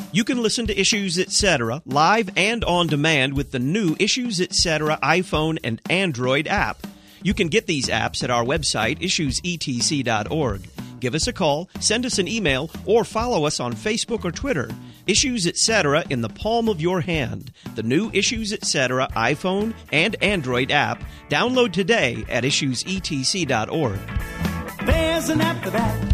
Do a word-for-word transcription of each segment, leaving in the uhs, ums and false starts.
You can listen to Issues Etc. live and on demand with the new Issues Etc. iPhone and Android app. You can get these apps at our website, issues e t c dot org. Give us a call, send us an email, or follow us on Facebook or Twitter. Issues Etc. in the palm of your hand. The new Issues Etc. iPhone and Android app. Download today at issues e t c dot org. There's an app for that.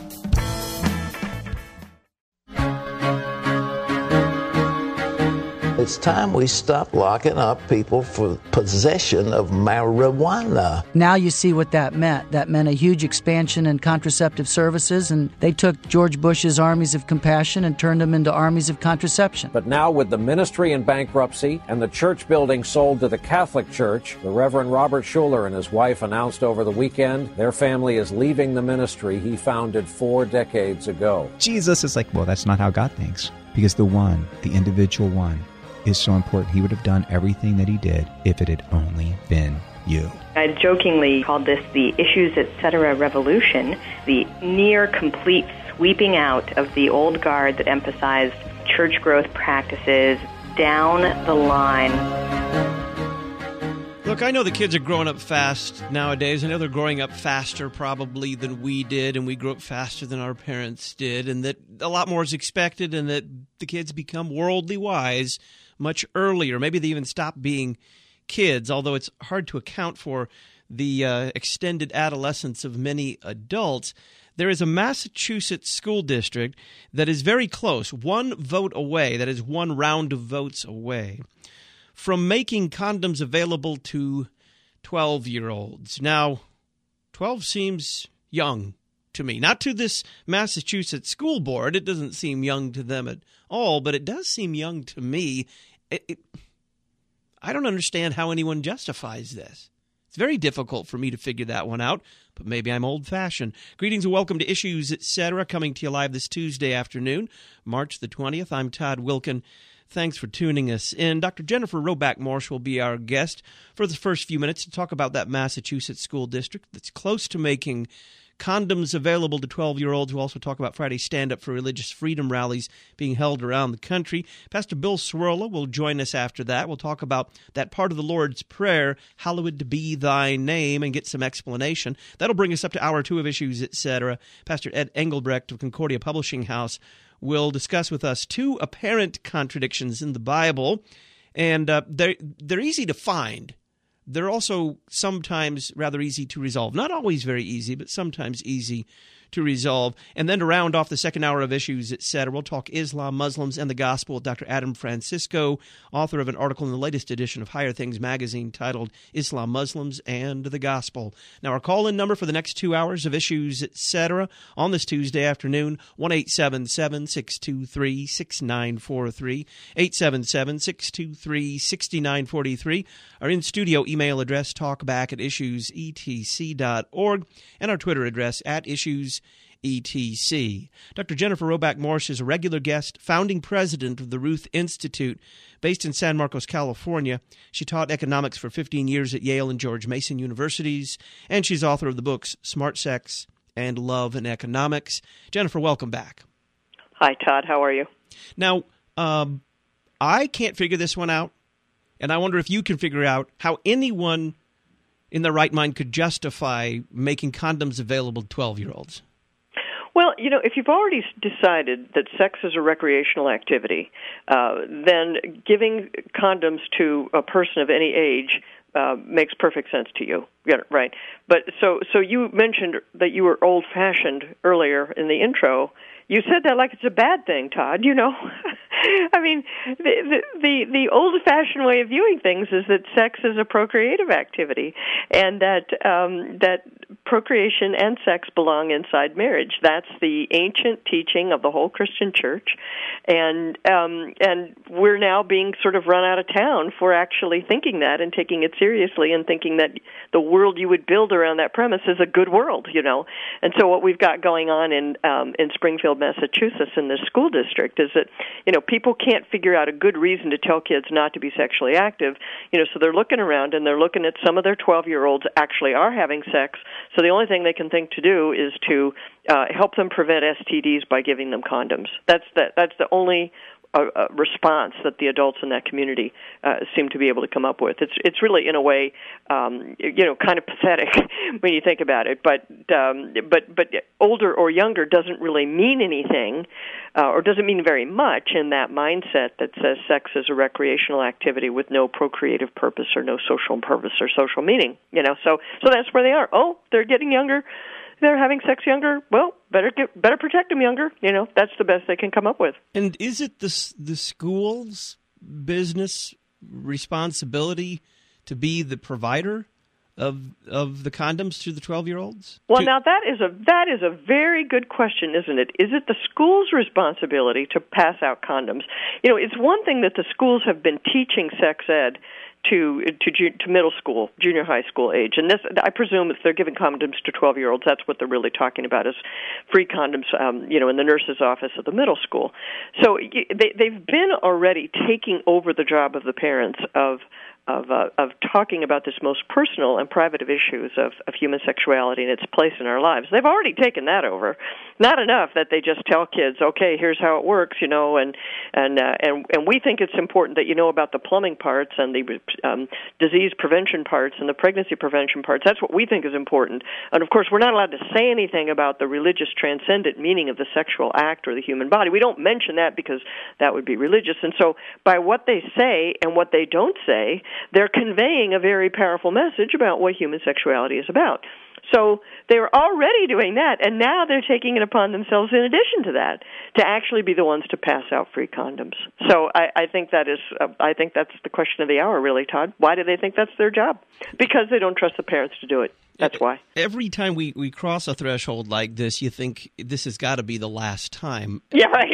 It's time we stop locking up people for possession of marijuana. Now you see what that meant. That meant a huge expansion in contraceptive services, and they took George Bush's armies of compassion and turned them into armies of contraception. But now with the ministry in bankruptcy and the church building sold to the Catholic Church, the Reverend Robert Schuller and his wife announced over the weekend their family is leaving the ministry he founded four decades ago. Jesus is like, well, that's not how God thinks. Because the one, the individual one, is so important. He would have done everything that he did if it had only been you. I jokingly called this the Issues Etc. revolution, the near complete sweeping out of the old guard that emphasized church growth practices down the line. Look, I know the kids are growing up fast nowadays. I know they're growing up faster probably than we did, and we grew up faster than our parents did, and that a lot more is expected, and that the kids become worldly wise much earlier. Maybe they even stop being kids, although it's hard to account for the uh, extended adolescence of many adults. There is a Massachusetts school district that is very close, one vote away, that is one round of votes away, from making condoms available to twelve-year-olds. Now, twelve seems young to me. Not to this Massachusetts school board. It doesn't seem young to them at all, but it does seem young to me. It, it, I don't understand how anyone justifies this. It's very difficult for me to figure that one out, but maybe I'm old-fashioned. Greetings and welcome to Issues Etc., coming to you live this Tuesday afternoon, March the twentieth. I'm Todd Wilken. Thanks for tuning us in. Doctor Jennifer Roback Morse will be our guest for the first few minutes to talk about that Massachusetts school district that's close to making condoms available to twelve-year-olds. We'll also talk about Friday's Stand Up for Religious Freedom rallies being held around the country. Pastor Bill Cwirla will join us after that. We'll talk about that part of the Lord's Prayer, hallowed be thy name, and get some explanation. That'll bring us up to hour two of Issues, et cetera. Pastor Ed Engelbrecht of Concordia Publishing House will discuss with us two apparent contradictions in the Bible, and uh, they're, they're easy to find. They're also sometimes rather easy to resolve. Not always very easy, but sometimes easy to resolve. And then to round off the second hour of Issues, et cetera, we'll talk Islam, Muslims, and the Gospel with Doctor Adam Francisco, author of an article in the latest edition of Higher Things magazine titled Islam, Muslims, and the Gospel. Now, our call-in number for the next two hours of Issues, et cetera, on this Tuesday afternoon, one eight seven seven, six two three, six nine four three, eight seven seven, six two three, six nine four three. Our in-studio email address, talkback at issues e t c dot org, and our Twitter address, at issues E T C. Doctor Jennifer Roback Morse is a regular guest, founding president of the Ruth Institute, based in San Marcos, California. She taught economics for fifteen years at Yale and George Mason Universities, and she's author of the books Smart Sex and Love and Economics. Jennifer, welcome back. Hi, Todd. How are you? Now, um, I can't figure this one out, and I wonder if you can figure out how anyone in their right mind could justify making condoms available to twelve-year-olds. Well, you know, if you've already decided that sex is a recreational activity, uh, then giving condoms to a person of any age uh, makes perfect sense to you. Yeah, right. But so, so you mentioned that you were old-fashioned earlier in the intro. You said that like it's a bad thing, Todd, you know. I mean, the, the the the old-fashioned way of viewing things is that sex is a procreative activity, and that um, that procreation and sex belong inside marriage. That's the ancient teaching of the whole Christian church, and um, and we're now being sort of run out of town for actually thinking that and taking it seriously and thinking that the world you would build around that premise is a good world, you know. And so what we've got going on in um, in Springfield, Massachusetts, in this school district is that, you know, people can't figure out a good reason to tell kids not to be sexually active, you know, so they're looking around and they're looking at some of their twelve-year-olds actually are having sex, so So the only thing they can think to do is to uh, help them prevent S T Ds by giving them condoms. That's the, that's the only uh, uh, response that the adults in that community uh, seem to be able to come up with. It's it's really, in a way, um, you know, kind of pathetic when you think about it. But um, but but older or younger doesn't really mean anything, uh, or doesn't mean very much in that mindset that says sex is a recreational activity with no procreative purpose or no social purpose or social meaning. You know, so so that's where they are. Oh, they're getting younger. They're having sex younger. Well, better get, better protect them younger. You know, that's the best they can come up with. And is it the the school's business responsibility to be the provider of of the condoms to the twelve-year-olds? Well, to- now that is a that is a very good question, isn't it? Is it the school's responsibility to pass out condoms? You know, it's one thing that the schools have been teaching sex ed to to to middle school, junior high school age, and this, I presume, if they're giving condoms to twelve-year-olds, that's what they're really talking about, is free condoms, um, you know, in the nurse's office at the middle school. So they, they've been already taking over the job of the parents of of uh, of talking about this most personal and private of issues of, of human sexuality and its place in our lives. They've already taken that over. Not enough that they just tell kids, okay, here's how it works, you know, and and uh, and and we think it's important that you know about the plumbing parts and the um, disease prevention parts and the pregnancy prevention parts. That's what we think is important. And of course, we're not allowed to say anything about the religious transcendent meaning of the sexual act or the human body. We don't mention that because that would be religious. And so by what they say and what they don't say, they're conveying a very powerful message about what human sexuality is about. So they're already doing that, and now they're taking it upon themselves, in addition to that, to actually be the ones to pass out free condoms. So I, I think that is, uh, I think that's the question of the hour, really, Todd. Why do they think that's their job? Because they don't trust the parents to do it. That's why. Every time we, we cross a threshold like this, you think this has got to be the last time. Yeah, right.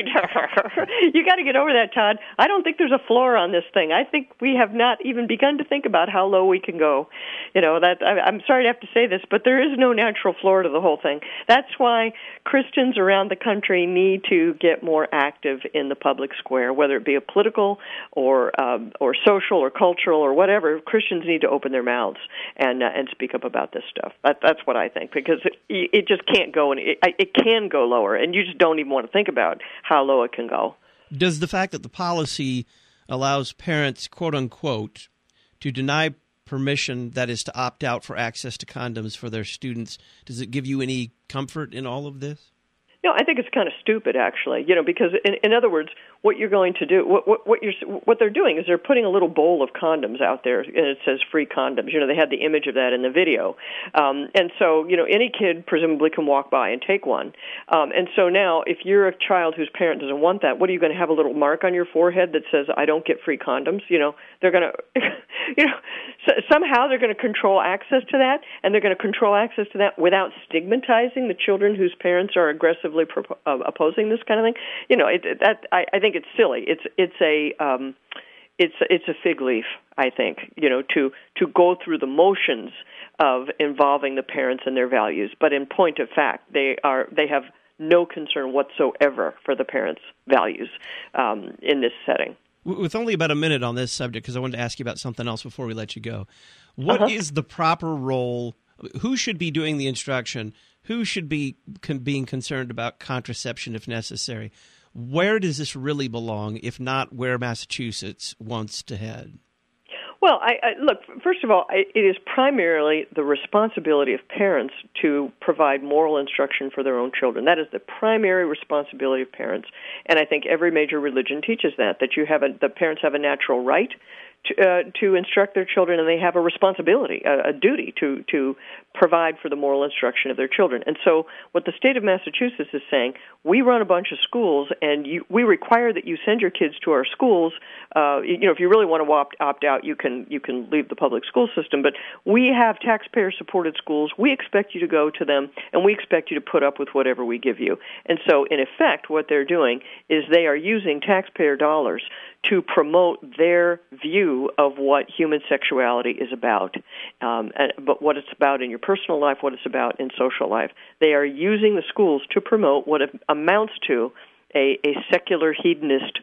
You got to get over that, Todd. I don't think there's a floor on this thing. I think we have not even begun to think about how low we can go. You know, that I, I'm sorry to have to say this, but there is no natural floor to the whole thing. That's why Christians around the country need to get more active in the public square, whether it be a political or um, or social or cultural or whatever. Christians need to open their mouths and uh, and speak up about this stuff. That, that's what I think, because it, it just can't go, and it, it can go lower, and you just don't even want to think about how low it can go. Does the fact that the policy allows parents, quote unquote, to deny permission, that is to opt out for access to condoms for their students, does it give you any comfort in all of this? No, I think it's kind of stupid, actually. You know, because in, in other words, what you're going to do, what what what, you're, what they're doing is they're putting a little bowl of condoms out there, and it says free condoms. You know, they had the image of that in the video, um, and so you know, any kid presumably can walk by and take one. Um, and so now, if you're a child whose parent doesn't want that, what are you going to have, a little mark on your forehead that says "I don't get free condoms"? You know, they're going to, you know, so somehow they're going to control access to that, and they're going to control access to that without stigmatizing the children whose parents are aggressively pro- uh, opposing this kind of thing. You know, it, that I, I think it's silly. It's it's a um, it's it's a fig leaf. I think, you know, to to go through the motions of involving the parents and their values, but in point of fact, they are they have no concern whatsoever for the parents' values um, in this setting. With only about a minute on this subject, because I wanted to ask you about something else before we let you go. What uh-huh. is the proper role? Who should be doing the instruction? Who should be con- being concerned about contraception if necessary? Where does this really belong, if not where Massachusetts wants to head? Well, I, I, look, first of all, I, it is primarily the responsibility of parents to provide moral instruction for their own children. That is the primary responsibility of parents, and I think every major religion teaches that, that you have a, the parents have a natural right to, uh, to instruct their children, and they have a responsibility, a, a duty to, to provide for the moral instruction of their children. And so what the state of Massachusetts is saying, we run a bunch of schools, and you, we require that you send your kids to our schools. Uh, you know, if you really want to opt, opt out, you can you can leave the public school system. But we have taxpayer-supported schools. We expect you to go to them, and we expect you to put up with whatever we give you. And so, in effect, what they're doing is they are using taxpayer dollars to promote their view of what human sexuality is about, um, and, but what it's about in your personal life, what it's about in social life. They are using the schools to promote what amounts to a, a secular hedonist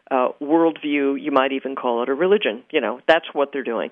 uh, worldview. You might even call it a religion. You know, that's what they're doing.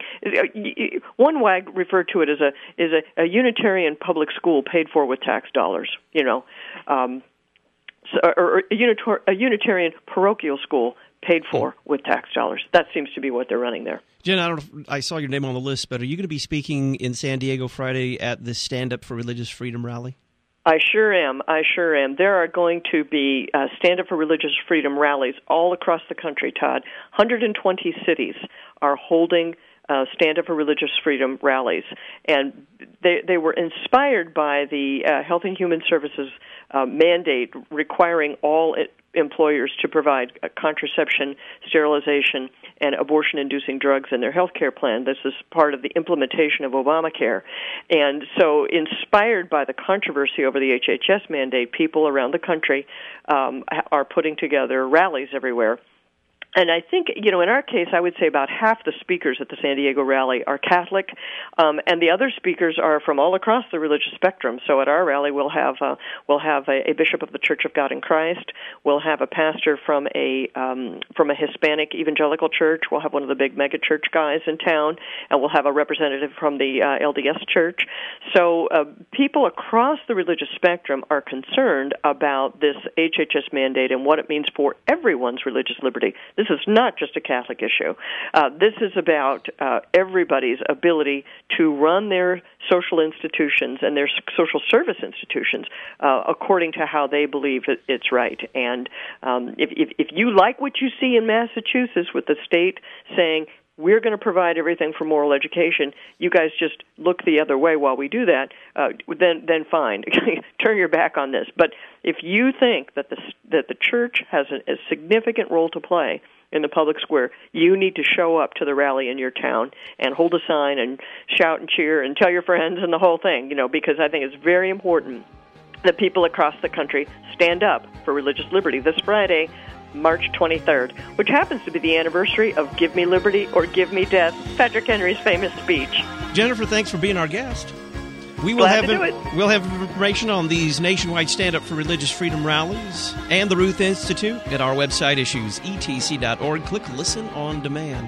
One wag referred to it as a is a, a Unitarian public school paid for with tax dollars. You know, um, so, or a, Unitar- a Unitarian parochial school paid for with tax dollars. That seems to be what they're running there. Jen, I don't know if I saw your name on the list, but are you going to be speaking in San Diego Friday at the Stand Up for Religious Freedom rally? I sure am. I sure am. There are going to be uh, Stand Up for Religious Freedom rallies all across the country, Todd. one hundred twenty cities are holding uh, Stand Up for Religious Freedom rallies. And they, they were inspired by the uh, Health and Human Services uh, mandate requiring all it, employers to provide uh, contraception, sterilization, and abortion-inducing drugs in their health care plan. This is part of the implementation of Obamacare. And so inspired by the controversy over the H H S mandate, people around the country um, are putting together rallies everywhere. And I think, you know, in our case, I would say about half the speakers at the San Diego rally are Catholic, um, and the other speakers are from all across the religious spectrum. So at our rally, we'll have uh, we'll have a, a bishop of the Church of God in Christ. We'll have a pastor from a um, from a Hispanic evangelical church. We'll have one of the big mega church guys in town, and we'll have a representative from the uh, L D S church. So uh, people across the religious spectrum are concerned about this H H S mandate and what it means for everyone's religious liberty. This This is not just a Catholic issue. Uh, this is about uh, everybody's ability to run their social institutions and their social service institutions uh, according to how they believe it, it's right. And um, if, if, if you like what you see in Massachusetts with the state saying, we're going to provide everything for moral education, you guys just look the other way while we do that, uh, then then fine. Turn your back on this. But if you think that the, that the church has a, a significant role to play in the public square, you need to show up to the rally in your town and hold a sign and shout and cheer and tell your friends and the whole thing, you know, because I think it's very important that people across the country stand up for religious liberty this Friday, March twenty-third, which happens to be the anniversary of Give Me Liberty or Give Me Death, Patrick Henry's famous speech. Jennifer, thanks for being our guest. We will Glad have to do it. We'll have information on these nationwide Stand Up for Religious Freedom rallies and the Ruth Institute at our website, issues e t c dot org. Click Listen on Demand.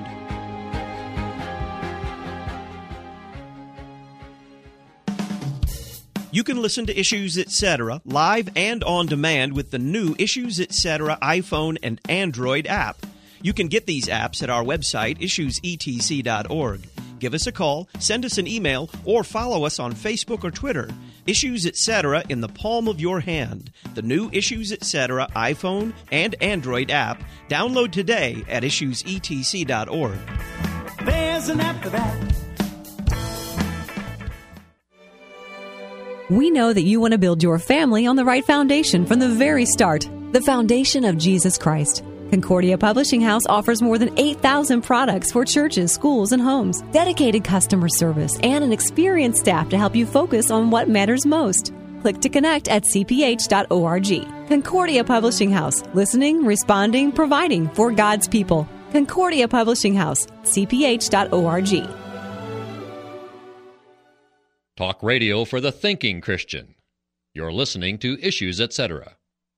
You can listen to Issues Etc. live and on demand with the new Issues Etc. iPhone and Android app. You can get these apps at our website, issues e t c dot org. Give us a call, send us an email, or follow us on Facebook or Twitter. Issues Etc. in the palm of your hand. The new Issues Etc. iPhone and Android app. Download today at issues e t c dot org. There's an app for that. We know that you want to build your family on the right foundation from the very start, the foundation of Jesus Christ. Concordia Publishing House offers more than eight thousand products for churches, schools, and homes, dedicated customer service, and an experienced staff to help you focus on what matters most. Click to connect at c p h dot org. Concordia Publishing House, listening, responding, providing for God's people. Concordia Publishing House, c p h dot org. Talk radio for the thinking Christian. You're listening to Issues Etc.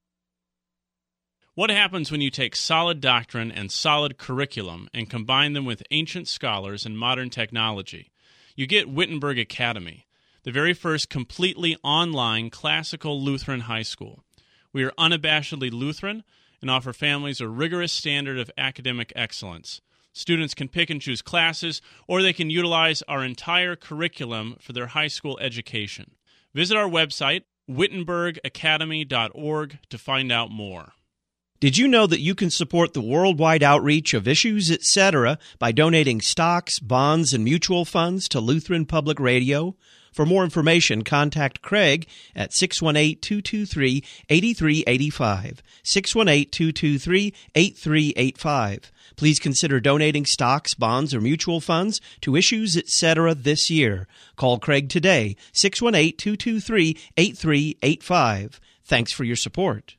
What happens when you take solid doctrine and solid curriculum and combine them with ancient scholars and modern technology? You get Wittenberg Academy, the very first completely online classical Lutheran high school. We are unabashedly Lutheran and offer families a rigorous standard of academic excellence. Students can pick and choose classes, or they can utilize our entire curriculum for their high school education. Visit our website, wittenberg academy dot org, to find out more. Did you know that you can support the worldwide outreach of Issues Etc. by donating stocks, bonds, and mutual funds to Lutheran Public Radio? For more information, contact Craig at six one eight, two two three, eight three eight five, six one eight, two two three, eight three eight five. Please consider donating stocks, bonds, or mutual funds to Issues Etc. this year. Call Craig today, six one eight, two two three, eight three eight five. Thanks for your support.